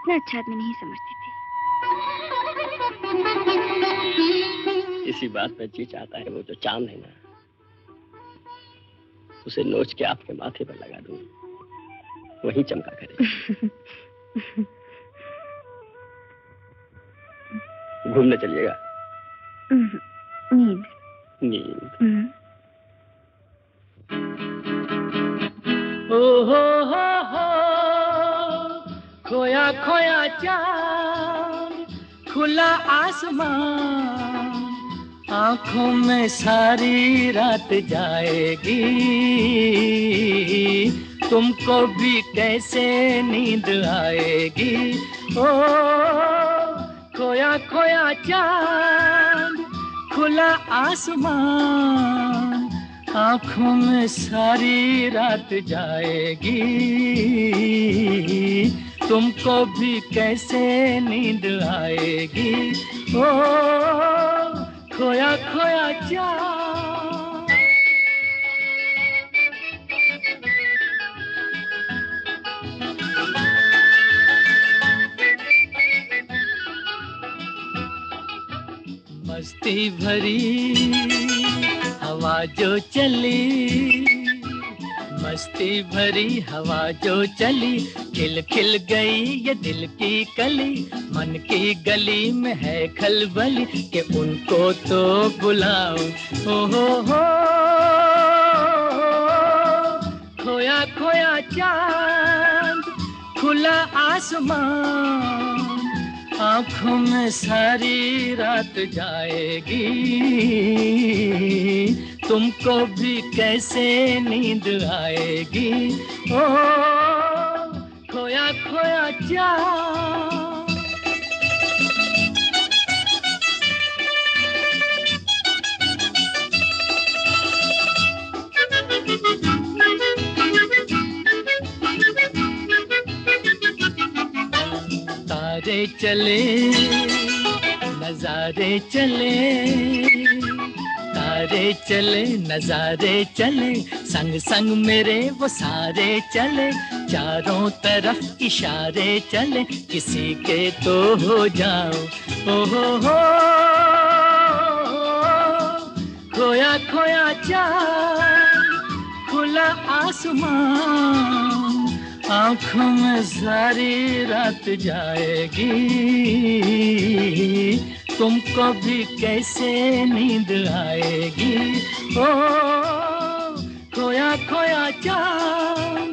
इतना अच्छा आदमी नहीं समझती थी। इसी बात में जी चाहता है वो जो चांद है ना, उसे नोच के आपके माथे पर लगा दूं, वही चमका करे। घूमने चलिएगा? नींद। नींद। ओ हो, खोया खोया चांद, खुला आसमान, आंखों में सारी रात जाएगी, तुमको भी कैसे नींद आएगी। ओ खोया खोया चांद, खुला आसमान, आंखों में सारी रात जाएगी, तुमको भी कैसे नींद आएगी। ओ खोया खोया चांद। मस्ती भरी हवा जो चली, मस्ती भरी हवा जो चली, खिल खिल गई ये दिल की कली, मन की गली में है खलबली कि उनको तो बुलाओ। हो खोया खोया चांद, खुला आसमान, आंखों में सारी रात जाएगी, तुमको भी कैसे नींद आएगी। ओ खोया खोया चांद। तारे चले नजारे चले, तारे चले नजारे चले, संग संग मेरे वो सारे चले, चारों तरफ इशारे चले, किसी के तो हो जाओ। ओ हो खोया खोया चांद, खुला आसमान, आंखों में सारी रात जाएगी, तुमको भी कैसे नींद आएगी। ओ खोया खोया चांद।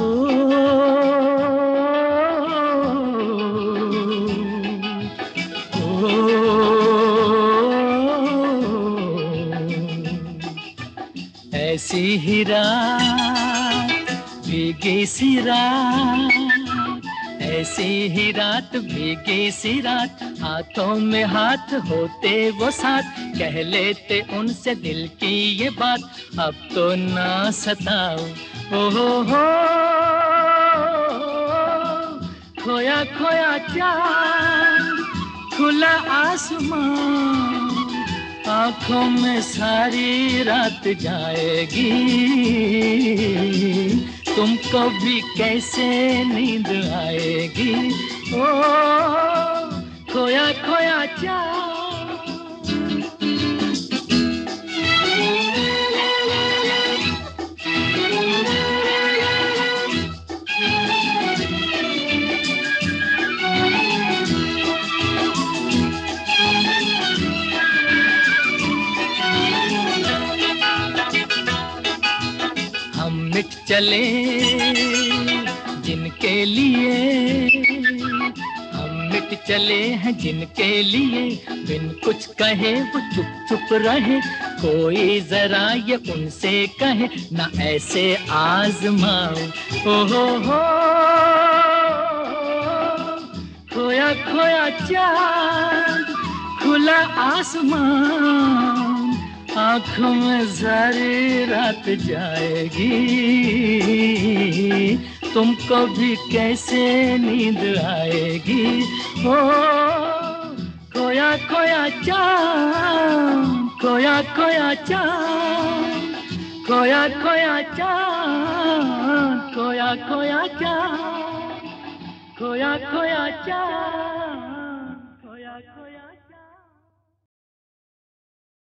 ऐसी ही रात भीगी सी रात, ऐसी ही रात भीगी सी रात, हाथों में हाथ होते वो साथ, कह लेते उनसे दिल की ये बात, अब तो ना सताओ। ओ हो खोया खोया चांद, खुला आसमान, आंखों में सारी रात जाएगी, तुमको भी कैसे नींद आएगी। ओ खोया खोया चांद। मिट चले जिनके लिए, हम मिट चले हैं जिनके लिए, बिन कुछ कहे वो चुप चुप रहे, कोई जरा ये उनसे कहे ना ऐसे आजमाओ। ओ हो खोया खोया चांद, खुला आसमान, आंखों में सारी रात जाएगी, तुमको भी कैसे नींद आएगी। ओ खोया खोया चांद, खोया खोया चांद, खोया खोया चांद, खोया खोया चांद, खोया खोया चाहूं